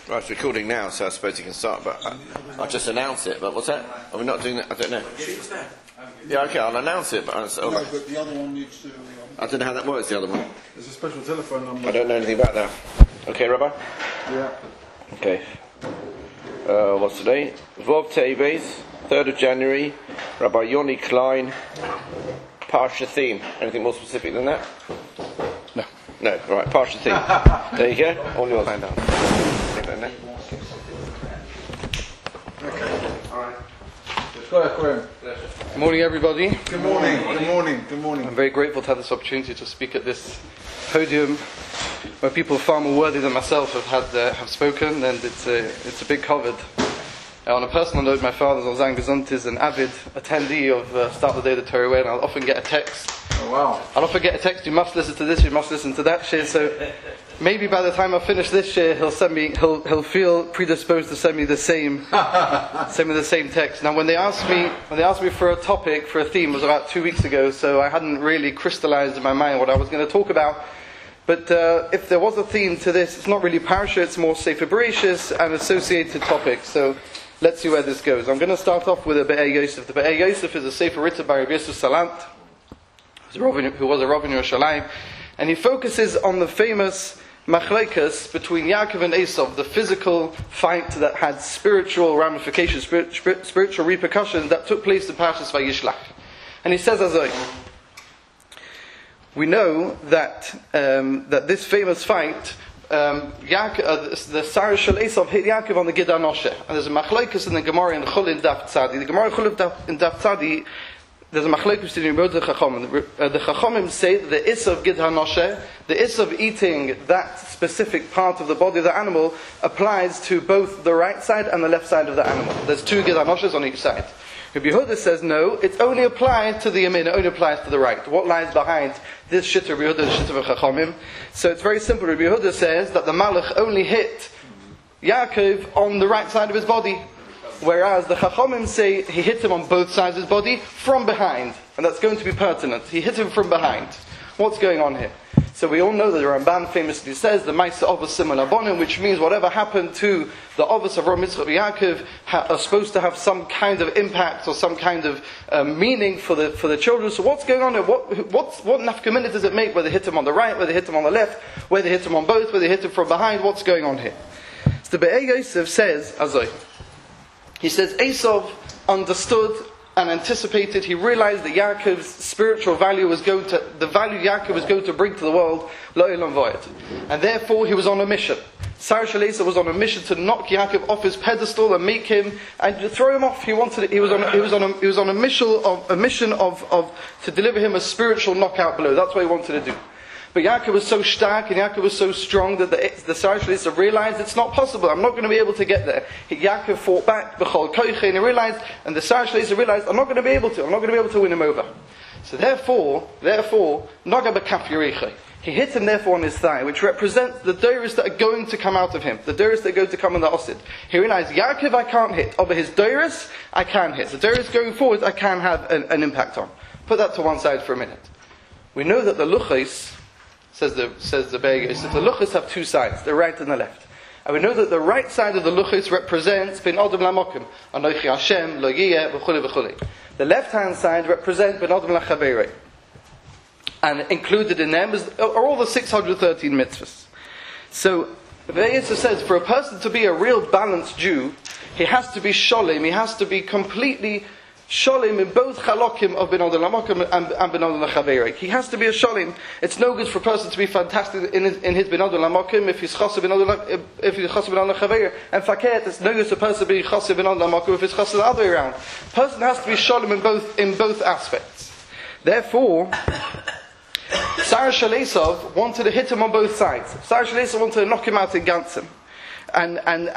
Right, it's recording now, so I suppose you can start, but I'll just announce it. But what's that? Are we not doing that? I don't know. Yeah, okay, I'll announce it, but no, but the other one needs to... I don't know how that works, the other one. There's a special telephone number. I don't know anything about that. Okay, Rabbi? Yeah. Okay. What's today? Vov Teves, 3rd of January, Rabbi Yoni Klein, Parsha theme. Anything more specific than that? No. No, right, Parsha theme. There you go, all yours. Find out. Okay, alright. Good morning, everybody. morning, good morning, good morning. I'm very grateful to have this opportunity to speak at this podium where people far more worthy than myself have spoken, and it's a big covered. On a personal note, my father, Zolzan Gesund, is an avid attendee of Start the Day of the Torah, and I'll often get a text. Oh wow. I'll often get a text, you must listen to this, you must listen to that shir, so maybe by the time I finish this shir, he'll feel predisposed to send me the same text. Now when they asked me for a topic, for a theme, it was about 2 weeks ago, so I hadn't really crystallized in my mind what I was going to talk about. But if there was a theme to this, it's not really parasha, it's more Sefer Bereshis and associated topics. So let's see where this goes. I'm going to start off with a Be'er Yosef. The Be'er Yosef is a Sefer written by Rabbi Yosef Salant, who was a Rav in Yerushalayim, and he focuses on the famous machlekes between Yaakov and Esav, the physical fight that had spiritual ramifications, spiritual repercussions that took place in Parshas Vayishlach. And he says as we know that this famous fight, the Sarah Shel Esav hit Yaakov on the Gid HaNosheh. And there's a machlekes in the Gemara in Chulin Daf Tzadi. The Gemara in Chulin in Daf Tzadi, there's a machlekes between the Chachamim. The Chachamim say that the Esav Gid HaNosheh, the Esav eating that specific part of the body of the animal, applies to both the right side and the left side of the animal. There's 2 Gid HaNoshehs on each side. Rabbi Yehuda says no, it's only applied to the yamin, it only applies to the right. What lies behind this shit of Rabbi Yehuda, the shit of Chachamim? So it's very simple. Rabbi Yehuda says that the Malach only hit Yaakov on the right side of his body, whereas the Chachamim say he hit him on both sides of his body from behind, and that's going to be pertinent. He hit him from behind. What's going on here? So we all know that the Ramban famously says the Maisa Avos Simon Abonim, which means whatever happened to the Avos of Ram Yitzchak Yaakov are supposed to have some kind of impact or some kind of meaning for the children. So what's going on here? What nafkamina does it make? Whether they hit him on the right, whether they hit him on the left, whether they hit him on both, whether they hit him from behind? What's going on here? So the Be'er Yosef says, he says Esav understood and anticipated, he realized that Yaakov's spiritual value the value Yaakov was going to bring to the world, Lo'elam Voyed. And therefore he was on a mission. Sarah Shel Esav was on a mission to knock Yaakov off his pedestal and make him, and to throw him off. He was on a mission of to deliver him a spiritual knockout blow. That's what he wanted to do. But Yaakov was so stark and Yaakov was so strong that the Sarah Shel Esav realized it's not possible. I'm not going to be able to get there. Yaakov fought back, b'chol koiche, and he realized, and the Sarah Shel Esav realized, I'm not going to be able to win him over. So therefore, Naga b'kaf Yericha. He hit him therefore on his thigh, which represents the doros that are going to come out of him, the doros that are going to come in the Osid. He realized, Yaakov I can't hit, over his doros I can hit. The doros going forward I can have an impact on. Put that to one side for a minute. We know that the luchos, says the Be'er Yosef, the luchos have 2 sides, the right and the left. And we know that the right side of the luchos represents Ben Adam Lamokim, Anochi Hashem, Lo Yiyeh, v'chule v'chule. The left hand side represents Ben Adam Lachaberei. And included in them are all the 613 mitzvahs. So the Be'er Yosef says, for a person to be a real balanced Jew, he has to be sholim, he has to be completely sholim in both chalokim of Ben Adam Lamokim and Ben Adam Lachaberei. He has to be a sholim. It's no good for a person to be fantastic in his Ben Adam Lamokim if he's chassid Ben Adam Lachaberei. And faket, it's no good for a person to be chassid Ben Adam Lamokim if he's chassid the other way around. A person has to be sholim in both aspects. Therefore, Sarah Shel Esav wanted to hit him on both sides. Sarah Shel Esav wanted to knock him out in Gansim. And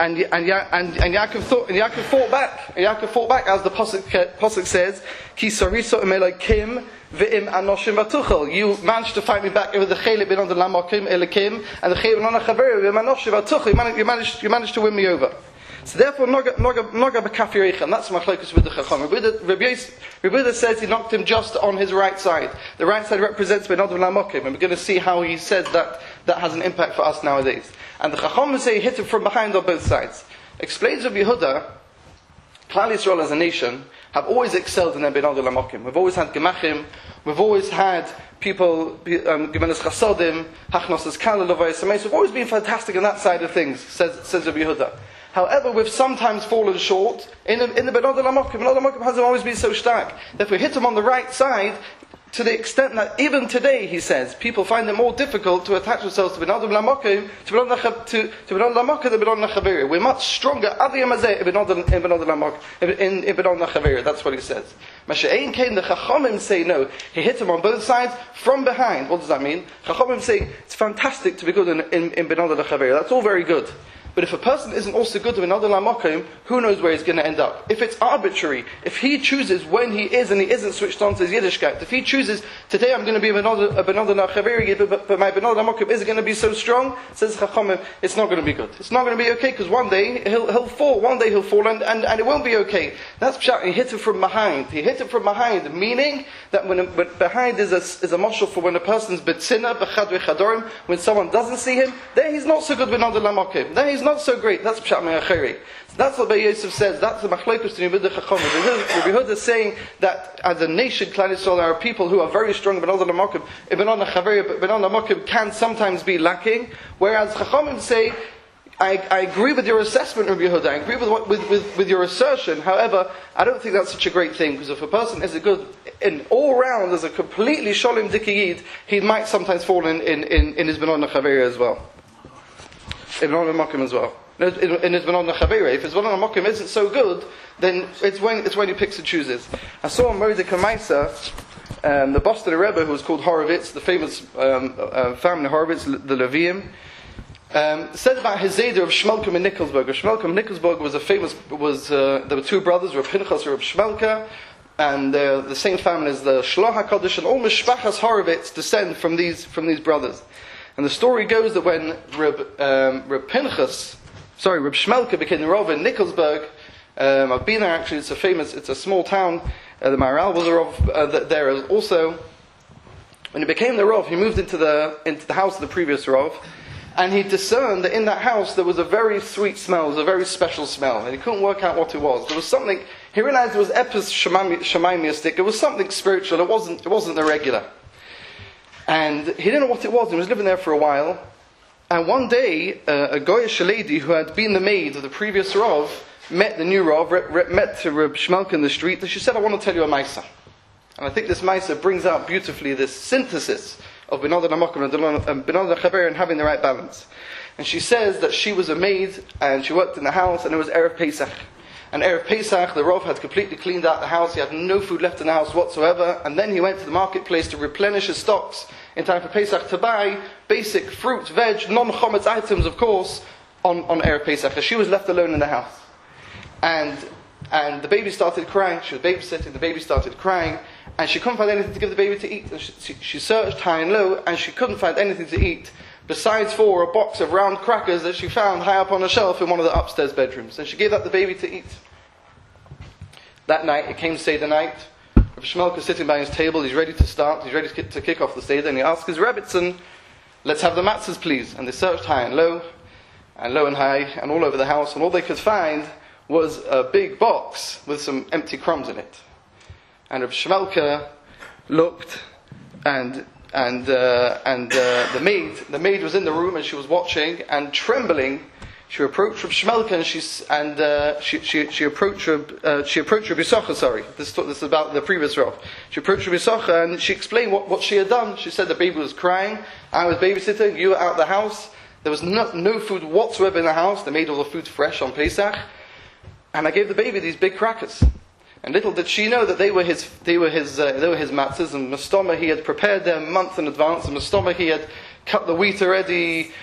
Yaakov fought back. Yaakov fought back, as the pasuk says, Ki sariso Elokim v'im anoshim v'tuchel. You managed to fight me back over the Chelek ben Adam Lamokim Elokim and the Chelek ben Adam Chaver v'im anoshim v'tuchel. You managed to win me over. So therefore, Noga b'kaf Yericha, and that's my focus with the Chacham. Rabbi Yehuda says he knocked him just on his right side. The right side represents Ben Adam Lamokim, and we're going to see how he says that has an impact for us nowadays. And the Chacham say hit him from behind on both sides. Explains Rabbi Yehuda, Klal Yisrael as a nation have always excelled in their Binod Lamokim. We've always had Gemachim, we've always had people, given us Chasodim, Hachnos as Kala, Lovay Sameis. We've always been fantastic on that side of things, says Rabbi Yehuda. However, we've sometimes fallen short in the Binod Lamokim. Binod Lamokim hasn't always been so stark. If we hit them on the right side, to the extent that even today, he says, people find it more difficult to attach themselves to Binod Lamokim, to Binod Lamokim than Binod Lachavirah. We're much stronger in Binod Lachavirah. That's what he says. Masha'ain came, the Chachamim say no. He hit him on both sides from behind. What does that mean? Chachamim say it's fantastic to be good in Binod Lachavirah. That's all very good. But if a person isn't also good in another lamokim, who knows where he's going to end up? If it's arbitrary, if he chooses when he is and he isn't switched on to his Yiddishkeit, if he chooses, today I'm going to be a Benodah Nachaveri, but my Benodah lamokim isn't going to be so strong, says Chachamim, it's not going to be good. It's not going to be okay, because one day he'll fall, and it won't be okay. That's pshat, he hit it from behind. He hit it from behind, meaning that when behind is a moshel for when a person's betzina, bechad v'chadorim, when someone doesn't see him, there he's not so good with Benodah lamokim. There he's not so great. That's Pshat Me'acheri. That's what Bei Yosef says. That's the Machlokes to Rabbi Yehuda is saying that as a nation, Klal Yisrael, there are people who are very strong in Benod Lamokim. Benod Lamokim can sometimes be lacking. Whereas Chachamim say, I agree with your assessment, Rabbi Yehuda. I agree with your assertion. However, I don't think that's such a great thing, because if a person is a good in all round, as a completely Sholem Dikiyid, he might sometimes fall in his Benod Lachavirah as well. In Benod Lamokim as well. In his Benod Lachavirah. If his Benod Lamokim isn't so good, then it's when he picks and chooses. I saw a Mordechai Maisa, the Boston Rebbe, who was called Horowitz, the famous family Horowitz, the Levium, said about his Zeder of Shmelka and Nikolsburg. Shmelka and Nikolsburg was a famous, there were two brothers, Reb Pinchas and Reb Shmelka, and the same family as the Shloch HaKadosh, and all Mishpachas Horowitz descend from these brothers. And the story goes that when Reb Shmelka became the Rav in Nikolsburg, I've been there actually, it's a small town, the Maharal was a Rav there also. When he became the Rav, he moved into the house of the previous Rav, and he discerned that in that house there was a very sweet smell, it was a very special smell, and he couldn't work out what it was. There was something, he realized it was Epis Shemaimiastic, it was something spiritual, it wasn't the regular. And he didn't know what it was. He was living there for a while. And one day, a Goyish lady who had been the maid of the previous Rav met the new Rav, met Reb Shmelka in the street, and she said, I want to tell you a Maisa. And I think this Maisa brings out beautifully this synthesis of Benod Lamokim and Benod Lachavirah and having the right balance. And she says that she was a maid, and she worked in the house, and it was Erev Pesach. And Erev Pesach, the Rav had completely cleaned out the house. He had no food left in the house whatsoever. And then he went to the marketplace to replenish his stocks in time for Pesach to buy basic fruit, veg, non-chometz items, of course, on Erev Pesach. She was left alone in the house. And the baby started crying. She was babysitting. The baby started crying. And she couldn't find anything to give the baby to eat. And she searched high and low, and she couldn't find anything to eat, besides for a box of round crackers that she found high up on a shelf in one of the upstairs bedrooms. And she gave that the baby to eat. That night, it came Seder night. Reb Shmelka is sitting by his table, he's ready to start, he's ready to kick off the Seder, and he asks his Rebbitzin, let's have the matzahs please. And they searched high and low and high, and all over the house, and all they could find was a big box with some empty crumbs in it. And Reb Shmelka looked, and the maid was in the room, and she was watching, and trembling, she approached Reb Shmelka, and she approached Reb Yisachar. Sorry, this is about the previous Rav. She approached Reb Yisachar, and she explained what she had done. She said the baby was crying. I was babysitting. You were out of the house. There was no food whatsoever in the house. They made all the food fresh on Pesach, and I gave the baby these big crackers. And little did she know that they were his matzahs, and Mastoma he had prepared them a month in advance, and Mastoma he had cut the wheat already,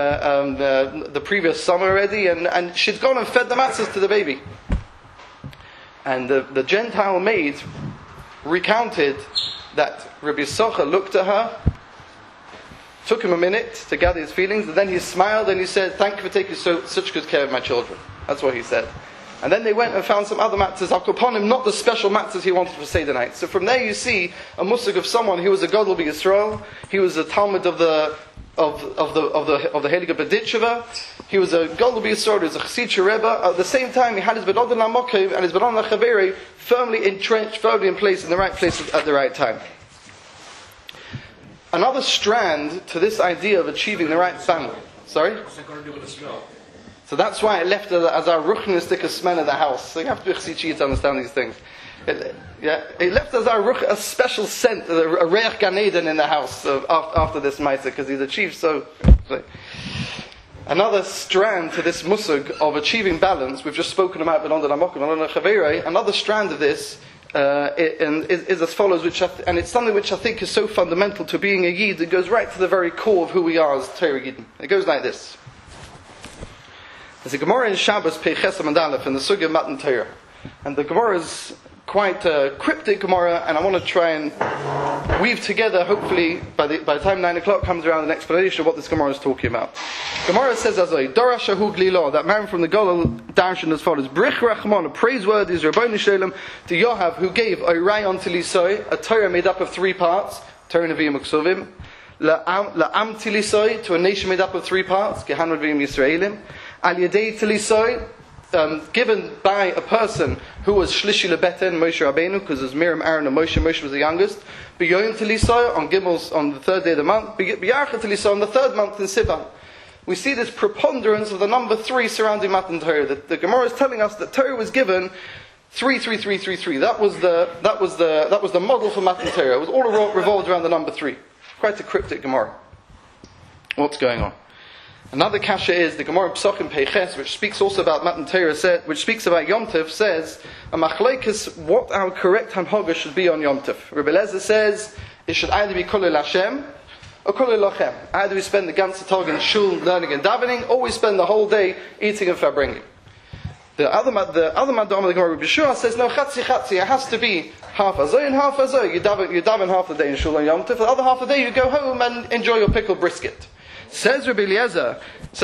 the previous summer already, and she'd gone and fed the matzahs to the baby. And the Gentile maid recounted that Rabbi Yisachar looked at her, took him a minute to gather his feelings, and then he smiled and he said, thank you for taking such good care of my children. That's what he said. And then they went and found some other matzahs, Al-Koponim, not the special matzahs he wanted for Seder night. So from there you see a musig of someone who was a Gadol B'Yisrael, he was a Talmud of the of the Heilige Berditsheva. He was a Gadol B'Yisrael, he was a Chassidische Rebbe. At the same time, he had his Benodin LaMokim and his Benodin LaChaveri firmly entrenched, firmly in place, in the right place at the right time. Another strand to this idea of achieving the right balance. Sorry? What's that got to do with the smell? So that's why it left as our ruchnistic smell in the house. So you have to be Chassidische to understand these things. It left as a special scent, a reich Gan Eden in the house after this Maisa, because he's achieved so. Another strand to this musug of achieving balance, we've just spoken about Benodin LaMokim, Benodin LaChaveri. Another strand of this is as follows, and it's something which I think is so fundamental to being a Yid. It goes right to the very core of who we are as Torah Yidden. It goes like this. There's a Gemara in Shabbos Peiches and Aleph in the Sugya Matan Torah, and the Gemara is quite a cryptic Gemara, and I want to try and weave together, hopefully, by the time 9 o'clock comes around, an explanation of what this Gemara is talking about. Gemara says as a Dora Shahu Glilo, that man from the Golol Darshan as follows: Brich Rachman, a praiseworthy is Rabbeinu Shalom to Yohav, who gave a Rayon Tilisoi, a Torah made up of 3 parts, Torah Nevi'im Uksuvim, La'am Tilisoi, to a nation made up of 3 parts, Gehan Nevi'im Yisraelim, Al Yedei Tilisoi, given by a person who was Shlishi Lebeten, Moshe Rabbeinu, because it was Miriam, Aaron, and Moshe. Moshe was the youngest. B'yoyim Tilisoi, on Gimels, on the 3rd day of the month. B'yarcha Tilisoi, on the 3rd month in Sivan. We see this preponderance of the number 3 surrounding Matan Torah. The Gemara is telling us that Torah was given 3, 3, 3, 3, 3. That was the model for Matan Torah. It was all revolved around the number 3. Quite a cryptic Gemara. What's going on? Another kasha is the Gemara Psachim Peiches, which speaks also about Matan Torah, which speaks about Yom Tov, says a machlokes what our correct hanhaga should be on Yom Tov. Rebbe Lezer says it should either be Kolel Hashem or Kolel Lachem. Either we spend the ganze Tag in shul learning and davening, or we spend the whole day eating and farbringing. The other Madam of the Gemara Rebbe Shua says no, chatzi. It has to be half azoy and half azoy. You daven half the day in shul on Yom Tov. The other half of the day you go home and enjoy your pickled brisket. Says Rabbi Eliezer,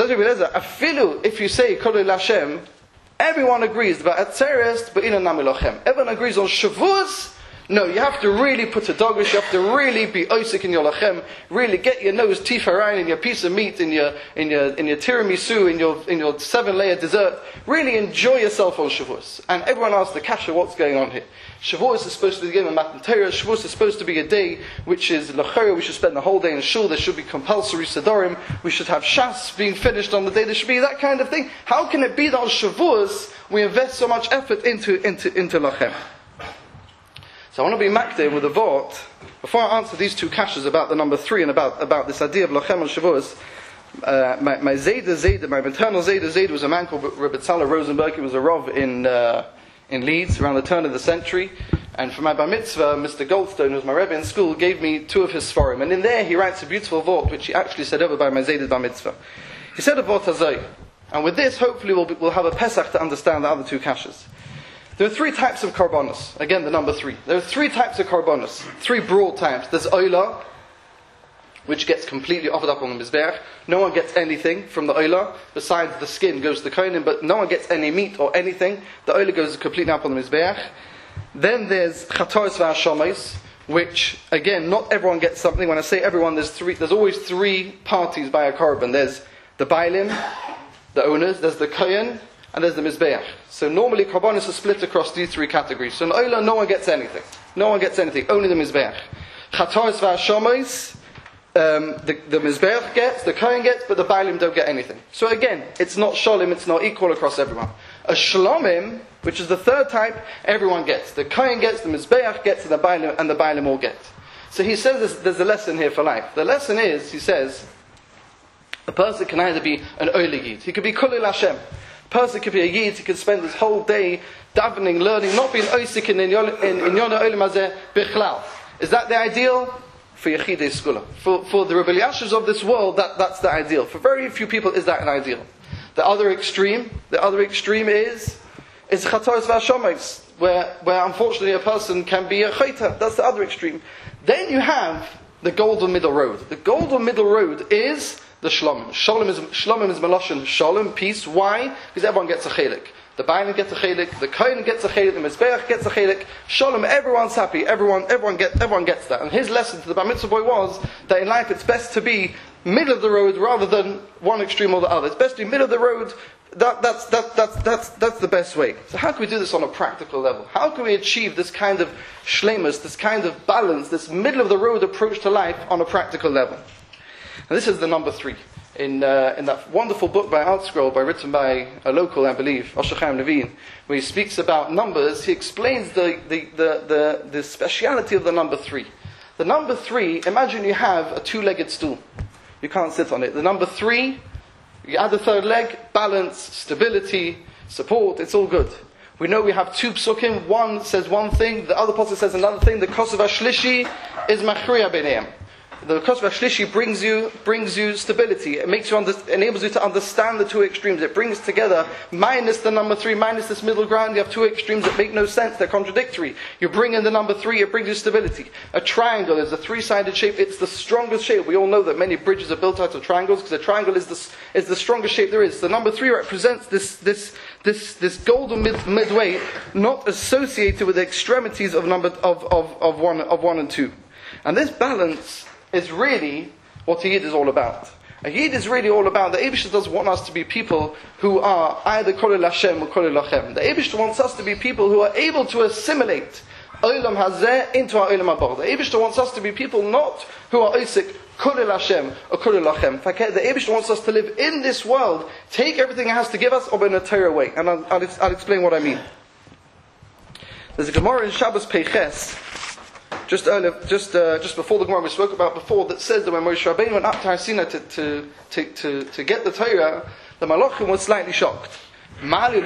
afilu, if you say Kolel Hashem, everyone agrees about Atzeres, but Inan Nami Lochem. Everyone agrees on Shavuos. No, you have to really put a dogish, you have to really be oisik in your lachem, really get your nose tifarein in your piece of meat, in your tiramisu, in your 7-layer dessert. Really enjoy yourself on Shavuos. And everyone asks the kasha, what's going on here? Shavuos is supposed to be given Matan Torah. Shavuos is supposed to be a day which is lachera. We should spend the whole day in shul. There should be compulsory sedorim. We should have shas being finished on the day. There should be that kind of thing. How can it be that on Shavuos we invest so much effort into lachem? So I want to be makdeh with a vort. Before I answer these 2 kashas about the number 3 and about this idea of lachem on Shavuos, my Zayda, my maternal Zayda was a man called Rebbe Tzala Rosenberg. He was a Rav in Leeds around the turn of the century. And for my bar mitzvah, Mr. Goldstone, who was my Rebbe in school, gave me 2 of his sforim. And in there he writes a beautiful vort, which he actually said over by my Zayda bar mitzvah. He said a vort hazay. And with this, hopefully we'll have a Pesach to understand the other 2 kashas. There are 3 types of karbonos. Again, the number 3. There are 3 types of karbonos. 3 broad types. There's oila, which gets completely offered up on the mizbeach. No one gets anything from the oila. Besides the skin goes to the kohenim, but no one gets any meat or anything. The oila goes completely up on the mizbeach. Then there's chatoros v'hashomes, which, again, not everyone gets something. When I say everyone, there's always 3 parties by a korban. There's the bailim, the owners, there's the kohen, and there's the mizbeach. So normally karbonos are split across these 3 categories. So in oila, no one gets anything. No one gets anything. Only the mizbeach. Chatoros v'hashomes, the mizbeach gets, the kohen gets, but the bailim don't get anything. So again, it's not sholem, it's not equal across everyone. A shlomim, which is the 3rd type, everyone gets. The kohen gets, the mizbeach gets, and the bailim all get. So he says there's a lesson here for life. The lesson is, he says, a person can either be an oila yid. He could be Kolel Hashem. A person could be a yid. He could spend his whole day davening, learning, not being oisik in Yona Olam Hazeh bichlal. Is that the ideal? For Yechidei Skula. For the Rebbe Yashivs of this world, that's the ideal. For very few people is that an ideal. The other extreme is chatoros v'hashomes, where unfortunately a person can be a chayta. That's the other extreme. Then you have the golden middle road. The golden middle road is the shlomim. Shlomim is meloshin shalom, peace. Why? Because everyone gets a chelik. The Bainim gets a chelik, the Kohen gets a chelik, the Mizbeach gets a chelik. Shalom, everyone's happy. Everyone gets that. And his lesson to the Bar Mitzvah boy was that in life it's best to be middle of the road rather than one extreme or the other. It's best to be middle of the road. That's the best way. So how can we do this on a practical level? How can we achieve this kind of shleimus, this kind of balance, this middle of the road approach to life on a practical level? And this is the number 3. In that wonderful book by ArtScroll, written by a local, I believe, Osher Chaim Levine, where he speaks about numbers, he explains the speciality of the number 3. The number 3, imagine you have a 2-legged stool. You can't sit on it. The number 3, you add the 3rd leg, balance, stability, support, it's all good. We know we have 2 psukim, one says one thing, the other pasuk says another thing. The Kosev HaShlishi is Machriya B'neihem. The Kosev HaShlishi brings you stability. It makes you enables you to understand the 2 extremes. It brings together minus the number 3, minus this middle ground. You have 2 extremes that make no sense. They're contradictory. You bring in the number 3. It brings you stability. A triangle is a 3-sided shape. It's the strongest shape. We all know that many bridges are built out of triangles because a triangle is the strongest shape there is. The number 3 represents this golden midway, not associated with the extremities of one and 2. And this balance is really what a Yid is all about. A Yid is really all about, the Eibishter doesn't want us to be people who are either Kolel Hashem or Kolel Lachem. The Eibishter wants us to be people who are able to assimilate Olam Hazeh into our Olam Haba. The Eibishter wants us to be people not who are Isik Kolel Hashem or Kolel Lachem. The Eibishter wants us to live in this world, take everything it has to give us, or in a Torah way. And I'll explain what I mean. There's a Gemara in Shabbos Peiches, just before the Gemara we spoke about before, that says that when Moshe Rabbeinu went up to Har Sinai to get the Torah, the Malachim was slightly shocked. What's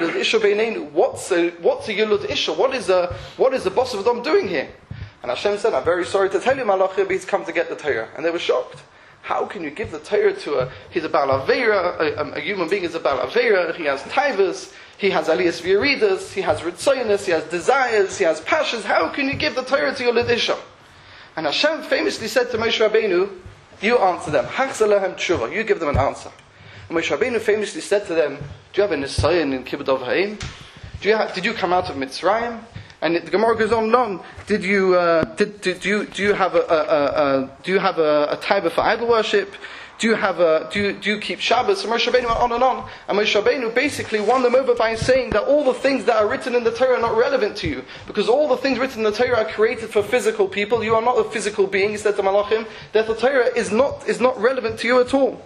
a Yulud Isha? What is the boss of Adam doing here? And Hashem said, I'm very sorry to tell you, Malachim, he's come to get the Torah. And they were shocked. How can you give the Torah to he's a Baal Aveira, a human being is a Baal Aveira, he has taivas, he has aliyas v'yeridas, he has ritzoyinus, he has desires, he has passions. How can you give the Torah to your Lidisha? And Hashem famously said to Moshe Rabbeinu, you answer them. Hachzeh lehem tshuva. You give them an answer. And Moshe Rabbeinu famously said to them, do you have a nisayon in Kibbud Av Ha'im? Did you come out of Mitzrayim? And the Gemara goes on. Do you have a taiva for idol worship? Do you keep Shabbos? And Moshe Rabbeinu went on and on. And Moshe Rabbeinu basically won them over by saying that all the things that are written in the Torah are not relevant to you. Because all the things written in the Torah are created for physical people. You are not a physical being, he said to Malachim. Therefore the Torah is not relevant to you at all.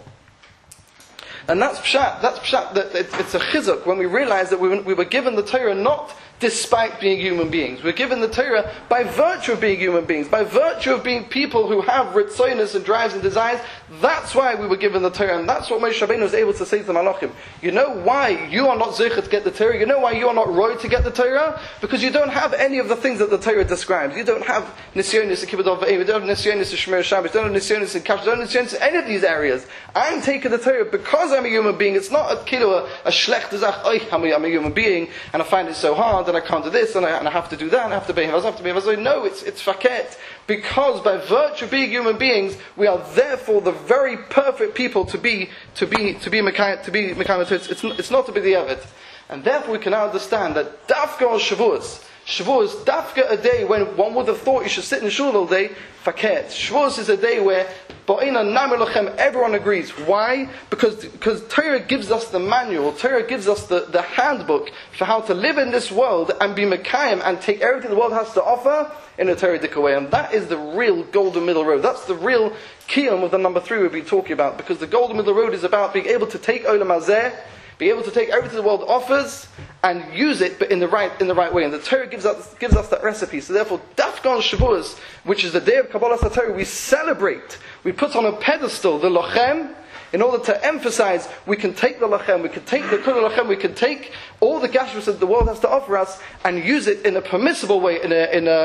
And that's pshat, that it's a chizuk when we realize that we were given the Torah not despite being human beings. We're given the Torah by virtue of being human beings, by virtue of being people who have ritzoyinus and drives and desires. That's why we were given the Torah, and that's what Moshe Rabbeinu was able to say to the Malachim. You know why you are not zeichet to get the Torah? You know why you are not roy to get the Torah? Because you don't have any of the things that the Torah describes. You don't have nisyonis in Kibbud Av Ha'im, you don't have nisyonis in Shemir Shabbos, you don't have nisyonis in Kash, you don't have nisyonis in any of these areas. I'm taking the Torah because I'm a human being. It's not a schlechte zach, I'm a human being, and I find it so hard, and I can't do this, and I have to do that, and I have to be Hevaz. No, it's faket. Because by virtue of being human beings, we are therefore the very perfect people to be Mekayim. It's not to be the Eved. And therefore we can now understand that Dafka on Shavuos, Dafka a day when one would have thought you should sit in the shul all day, faket. Shavuos is a day where everyone agrees. Why? Because Torah gives us the manual, Torah gives us the handbook for how to live in this world and be Mekayim and take everything the world has to offer in a Torah-dik way. And that is the real golden middle road. That's the real kiyum of the number 3 we'll be talking about. Because the golden middle road is about being able to take Olam Hazeh, be able to take everything the world offers and use it, but in the right way. And the Torah gives us that recipe. So therefore, Dafka on Shavuos, which is the day of Kabbalas HaTorah, we celebrate. We put on a pedestal the Lochem, in order to emphasize we can take the Lachem, we can take the Kula Lachem, we can take all the Gashmus that the world has to offer us and use it in a permissible way, in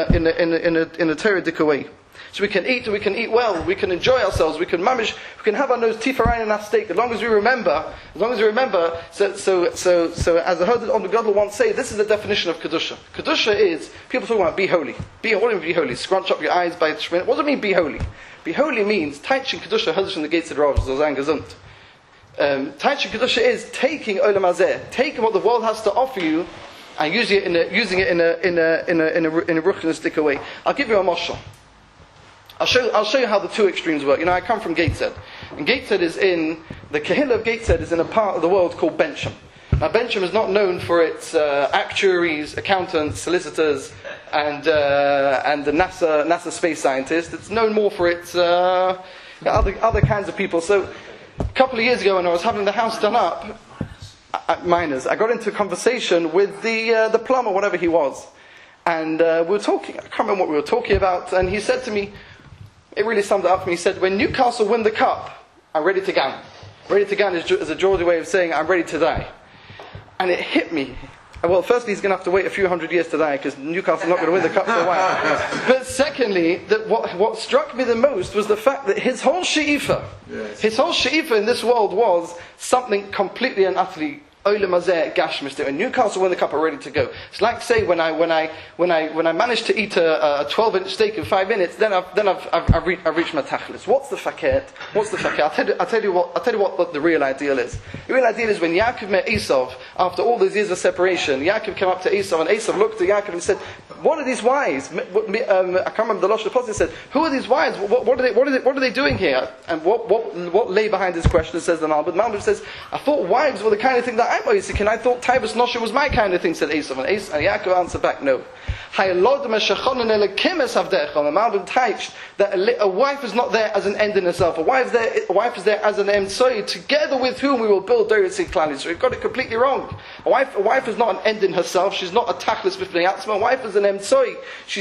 a Torah-dik way. So we can eat well, we can enjoy ourselves, we can have our nose tifarayin in our steak, as long as we remember, so as the Hod on the God will once say, this is the definition of Kedusha. Kedusha is, people talk about be holy. What do you mean be holy? Scrunch up your eyes by the Shemini. What does it mean be holy? Be holy means, Taichin Kedusha Hazish in the gates of the Rav, Zozan Gesund. Taisha Kedusha is taking Olam Hazeh, taking what the world has to offer you, and using it in a ruchnistic way. I'll give you a mashal. I'll show you how the two extremes work. I come from Gateshead, and Gateshead is in the Kehillah of Gateshead is in a part of the world called Bensham. Now, Bensham is not known for its actuaries, accountants, solicitors, and the NASA space scientists. It's known more for its other kinds of people. So, a couple of years ago, when I was having the house done up, miners, I got into a conversation with the plumber, whatever he was, and we were talking. I can't remember what we were talking about, and he said to me, it really summed it up for me. He said, "When Newcastle win the cup, I'm ready to go." Ready to go is a Geordie way of saying I'm ready to die. And it hit me. Well, firstly, he's going to have to wait a few hundred years to die because Newcastle's not going to win the cup for a while. But secondly, that what struck me the most was the fact that his whole she'ifa, in this world was something completely and utterly Olam Hazeh Gashmis. When Newcastle win the cup, are ready to go. It's like say when I managed to eat a 12-inch steak in 5 minutes, then I've reached my tachlis. What's the faket? I'll tell you what the real ideal is. The real ideal is when Yaakov met Esav after all those years of separation. Yaakov came up to Esav, and Esav looked at Yaakov and said, "What are these wives?" I can't remember the Lashon Apostle said, "Who are these wives? What are they doing here?" And what lay behind this question? Says the Malbim. Malbim says, "I thought wives were the kind of thing that I'm Oisik, and I thought Taibas Nosha was my kind of thing," said Esav. And Yaakov answered back, "No. And the Malbim teaches that a wife is not there as an end in herself. A wife is there as an emtsoi, together with whom we will build Doritzi Klali." So we've got it completely wrong. A wife is not an end in herself. She's not a tachlis b'fnei atzma. A wife is an emtsoi.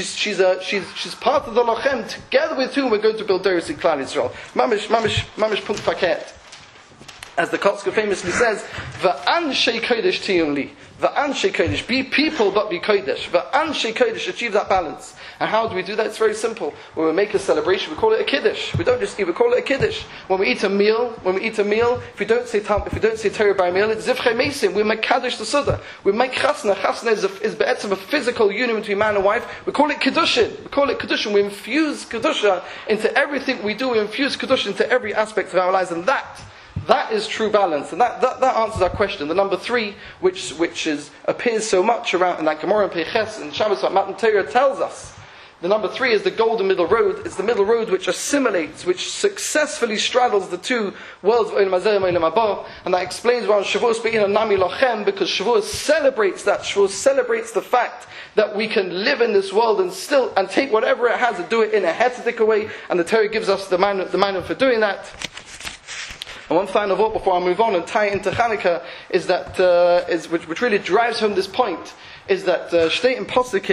She's part of the lochem, together with whom we're going to build Doritzi Klali Yisrael. Mamish punt paket. As the Kotzker famously says, "Va'anshei kodesh tiyun Va'anshei kodesh, be people but be kodesh. Va'anshei kodesh, achieve that balance." And how do we do that? It's very simple. When we make a celebration, we call it a kiddush. We don't just eat; we call it a kiddush. When we eat a meal, if we don't say Torah by meal, it's zivchei mesim. We make kaddish the suda. We make chasna. Chasna is be'etzem a physical union between man and wife. We call it kiddushin. We infuse kedusha into everything we do. We infuse kedusha into every aspect of our lives, and that is true balance, and that answers our question. The number 3, which appears so much around in that Gemara and Peches and Shabbos Matan Torah tells us. The number 3 is the golden middle road. It's the middle road which assimilates, which successfully straddles the two worlds of Olam Hazeh and Olam Haba, and that explains why on Shavuos being a Nami Lochem, because Shavuos celebrates that. Shavuos celebrates the fact that we can live in this world and take whatever it has and do it in a hetetic way, and the Torah gives us the manner for doing that. And one final thought before I move on and tie it into Chanukah is that which really drives home this point is that Shteit and Posuk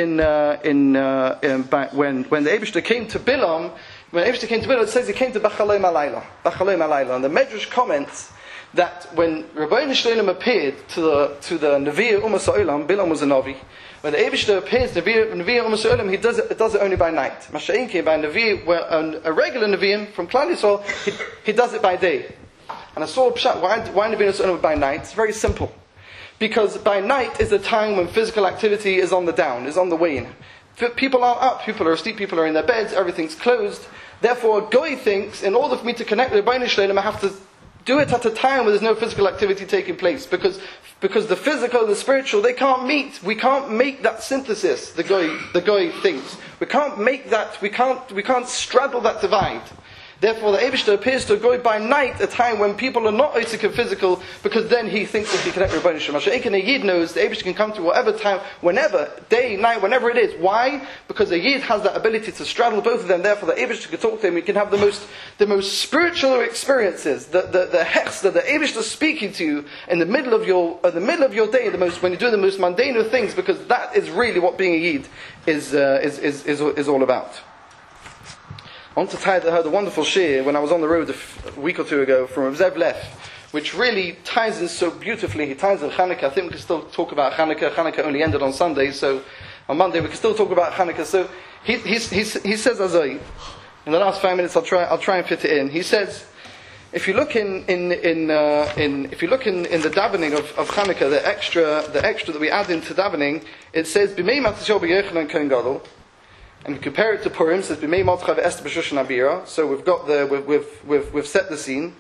when the Eibishter came to Bilam, it says he came to Bachalei Malayla. And the Medrash comments that when Rabbeinu Shloim appeared to the Nevi'ah Umas Ha'olam, Bilam was a Navi. When the Eibishter appears to Nevi'ah Umas Ha'olam, he does it only by night. Masha'inki by Nevi'ah, a regular Nevi'im from Klal Yisrael, he does it by day. And I saw Pshat, why Nevi'ah Umas Ha'olam by night? It's very simple. Because by night is the time when physical activity is on the down, is on the wane. People are up, people are asleep, people are in their beds, everything's closed. Therefore, a Goy thinks, in order for me to connect with the Rebbeinu Shloim, I have to do it at a time where there's no physical activity taking place. Because the physical and the spiritual, they can't meet. We can't make that synthesis, the Goy thinks. We can't make that, we can't straddle that divide. Therefore, the Eibishter appears to go by night, a time when people are not oisik and physical, because then he thinks that he can connect with Rebbeinu Shalom. She'ekin a Yid knows the Eibishter can come to whatever time, whenever, day, night, whenever it is. Why? Because a Yid has that ability to straddle both of them. Therefore, the Eibishter can talk to him. He can have the most spiritual experiences. The hechs that the Eibishter is speaking to you in the middle of your day, when you're doing the most mundane of things, because that is really what being a Yid is all about. I want to I heard a wonderful shir when I was on the road a week or two ago from Rav Zev Leff, which really ties in so beautifully. He ties in Chanukah. I think we can still talk about Chanukah. Chanukah only ended on Sunday, so on Monday we can still talk about Chanukah. So he says, Azai, in the last 5 minutes I'll try and fit it in. He says, if you look in the davening of Chanukah, the extra that we add into davening, it says B'mei Matzah B'Yochanan Kohen Gadol. And we compare it to Purim, it says B'mei Maltcha Ve'Esther B'Shushan Abira. So we've got we've set the scene.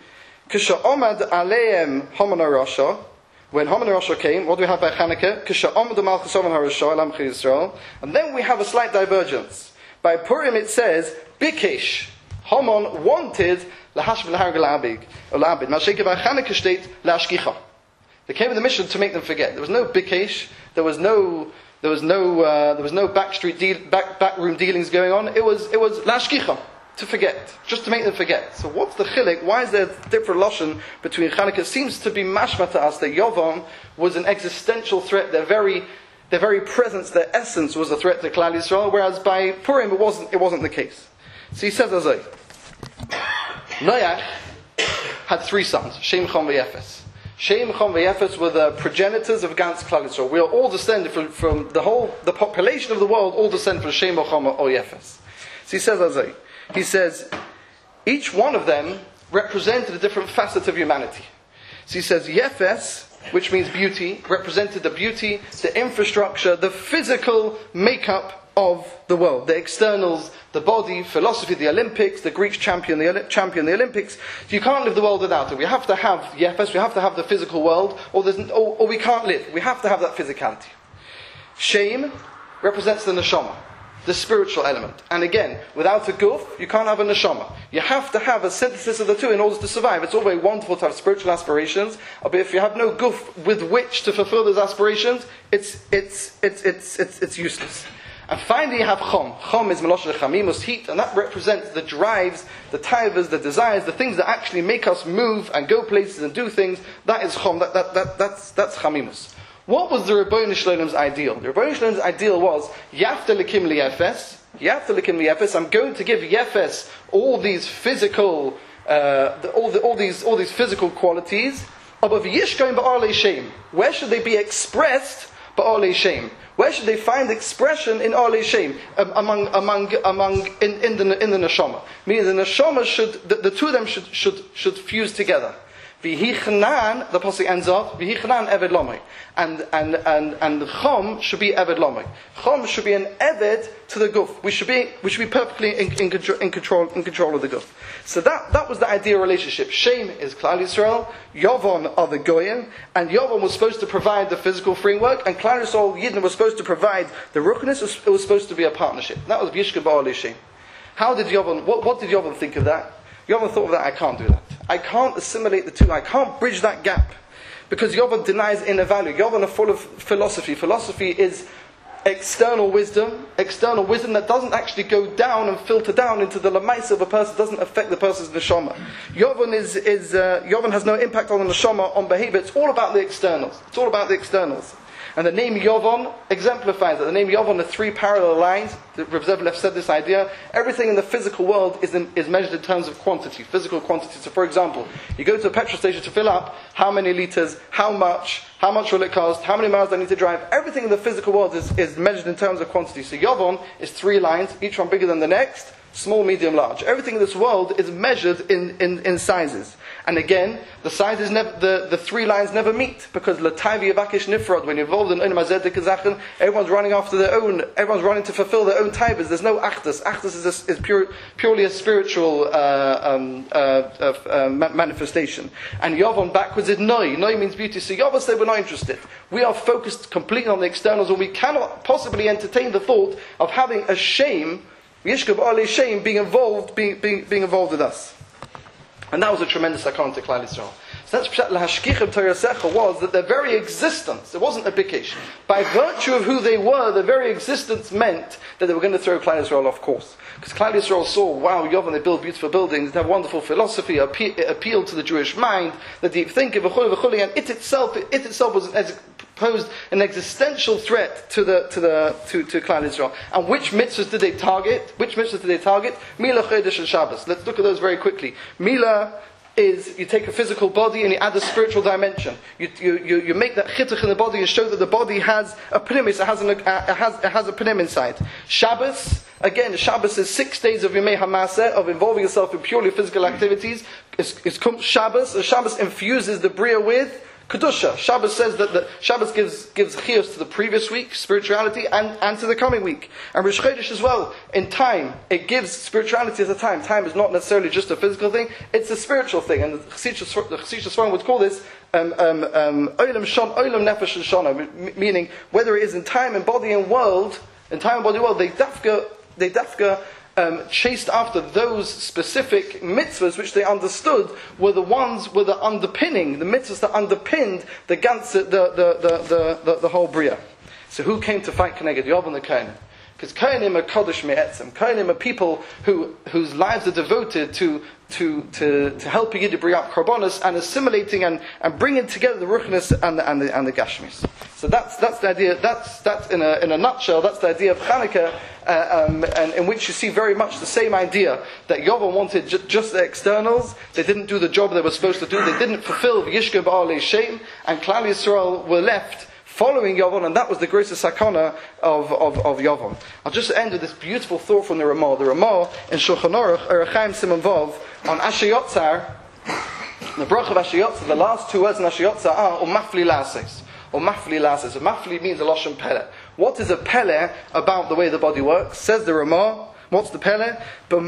Kisha Omad Aleim Haman HaRasha. When Haman HaRasha came, what do we have by Chanukah? Kisha Omad Malchus Haman HaRasha Elam Chil Yisrael. And then we have a slight divergence. By Purim it says, Bikesh. Haman wanted Lahashv Laharg L'Abid. Masheke by Chanukah state Lashkicha. They came in the mission to make them forget. There was no Bikesh. There was no backroom dealings going on. It was Lashkicha. To forget, just to make them forget. So what's the chilik? Why is there a different lashon between Chanukah? It seems to be mashma to us that Yovam was an existential threat. Their very presence, their essence was a threat to Klal Yisrael, whereas by Purim it wasn't the case. So he says Azay. Noach had 3 sons, Shem, Cham, V'Yefes. Shem, Cham, V'Yefes were the progenitors of Gans Klal Yisrael. We are all descended from the population of the world, all descend from Shem, Cham, or Yefes. So he says Azay. He says, each one of them represented a different facet of humanity. So he says, Yefes, which means beauty, represented the beauty, the infrastructure, the physical makeup of the world. The externals, the body, philosophy, the Olympics, the Greeks champion the Olympics. You can't live the world without it. We have to have Yefes, we have to have the physical world, or we can't live. We have to have that physicality. Shem represents the neshama, the spiritual element. And again, without a guf, you can't have a neshama. You have to have a synthesis of the two in order to survive. It's all very wonderful to have spiritual aspirations, but if you have no guf with which to fulfill those aspirations, it's useless. And finally you have chom. Chom is melosh chamimus, heat, and that represents the drives, the taivas, the desires, the things that actually make us move and go places and do things. That is chom. That's chamimus. What was the Rebbeinu Shloim's ideal? The Rebbeinu Shloim's ideal was Yafta Lekim Liyefes. Yafta Lekim Liyefes. I'm going to give Yefes all these physical, all these physical qualities. But Yishkoin Ba'alei Shem. Where should they be expressed? Ba'alei Shem. Where should they find expression in Alei Shem among in the neshama? Meaning the neshama the two of them should fuse together. V'hichnan, the pasuk ends off, V'hichnan Eved Lomei. And Chom should be Eved Lomei. Chom should be an Eved to the Guf. We should be perfectly in control of the Guf. So that was the ideal relationship. Shem is Klal Yisrael, Yovan are the Goyim, and Yovan was supposed to provide the physical framework, and Klal Yisrael, Yidden, was supposed to provide the Ruchnis. It was supposed to be a partnership. That was Yishka Ba'alei Shem. How did Yovan, what did Yovan think of that? Yovan thought of that, I can't do that. I can't assimilate the two. I can't bridge that gap. Because Yovan denies inner value. Yovan are full of philosophy. Philosophy is external wisdom that doesn't actually go down and filter down into the lamaisa of a person, doesn't affect the person's neshama. Yovan has no impact on the neshama, on behavior. It's all about the externals. And the name Yovan exemplifies that. The name Yovan, the 3 parallel lines, Rav Zevlev said this idea, everything in the physical world is measured in terms of quantity, physical quantity. So for example, you go to a petrol station to fill up, how many liters, how much will it cost, how many miles do I need to drive? Everything in the physical world is measured in terms of quantity. So Yovan is 3 lines, each one bigger than the next, small, medium, large. Everything in this world is measured in sizes. And again, the sizes the 3 lines never meet, because Lataivi Yabakish Nifrod, when you're involved in Mazed Kazachan, everyone's running after everyone's running to fulfill their own taivas. There's no achdus. Achdus is purely a spiritual manifestation. And Yovan backwards is Noi. Noi means beauty. So Yovan said, we're not interested. We are focused completely on the externals, and we cannot possibly entertain the thought of having a shame, Yishka Ba'alei Shem, being involved with us. And that was a tremendous account to Klal Yisrael. So that's Pshat Lahashkichem Torasecha was that their very existence, it wasn't a bikesh. By virtue of who they were, their very existence meant that they were going to throw Klal Yisrael off course. Because Klal Yisrael saw, wow, Yovan, they build beautiful buildings, they have wonderful philosophy, it appealed to the Jewish mind, the deep thinking, and it itself was posed an existential threat to Klal Yisrael. And which mitzvahs did they target? Mila, Chodesh, and Shabbos. Let's look at those very quickly. Mila is, you take a physical body and you add a spiritual dimension. You make that chittuch in the body and show that the body has a pnimis, it has a pnim inside. Shabbos, again, Shabbos is 6 days of Yemei HaMaseh, of involving yourself in purely physical activities. It's Shabbos. Shabbos infuses the Bria with Kedusha. Shabbos says that Shabbos gives chiyus to the previous week, spirituality, and to the coming week. And Rosh Chodesh as well, in time, it gives spirituality as a time. Time is not necessarily just a physical thing, it's a spiritual thing. And the Chassidus Sforim would call this Olam Nefesh Shana, meaning whether it is in time and body and world, they dafka chased after those specific mitzvahs which they understood were the underpinning, the mitzvahs that underpinned the whole Bria. So who came to fight Keneged Yovel and the Kohanim? Because Kohanim are Kodesh Me'etzem. Kohanim are people whose lives are devoted to helping Yid bring up Karbonos and assimilating and bringing together the Ruchnis and the Gashmis. So that's the idea. That's in a nutshell. That's the idea of Chanukah, and in which you see very much the same idea that Yovel wanted just the externals. They didn't do the job they were supposed to do. They didn't fulfill Yishka Ba'alei Shem, and Klal Yisrael were left following Yavon, and that was the greatest sakana of Yavon. I'll just end with this beautiful thought from the Ramah. The Ramah in Shulchan Aruch, Erechaim Simon Vav, on Asher Yotzar, the brach of Asher Yotzar, the last two words in Asher Yotzar are Umafli Lases. Umafli Lases. Umafli means a Lashon Pele. What is a Pele about the way the body works? Says the Ramah. What's the Pele? The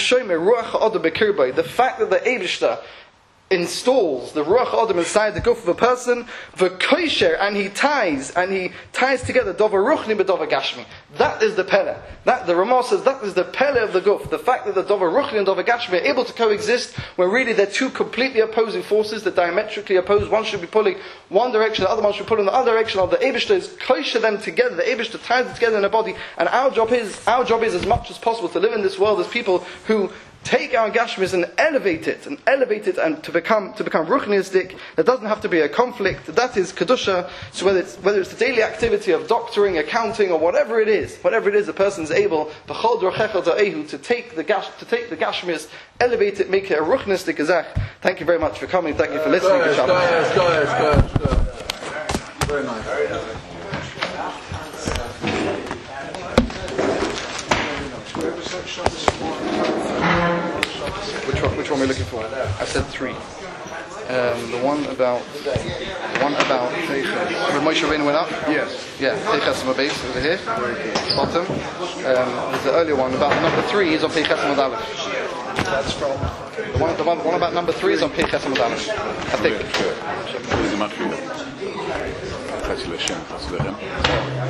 fact that the Eibishter installs the Ruach Adam inside the guf of a person, v'koisher, and he ties together Dover Ruchni with Dover Gashmi. That is the Pele. That the Ramah says that is the Pele of the guf. The fact that the Dover Ruchni and Dover Gashmi are able to coexist when really they're two completely opposing forces that diametrically oppose. One should be pulling one direction, the other one should be pulling the other direction. Of the Eibishter is koisher them together. The Eibishter ties it together in a body. And our job is as much as possible to live in this world as people who take our Gashmis and elevate it and to become ruchnistic. There doesn't have to be a conflict. That is Kedusha. So whether it's the daily activity of doctoring, accounting, or whatever it is, a person is able to take the Gashmis, elevate it, make it a ruchnistic gazach. Thank you very much for coming. Thank you for listening. Go ahead. Very nice. Which one are we looking for? I said 3. The one about when Moshe Rabbeinu went up. Yes. Yeah. Peichas Mabes over here, bottom. There's the earlier one about number 3 is on Peichas Madalef. That's from the one about number 3 is on Peichas Madalef. I think.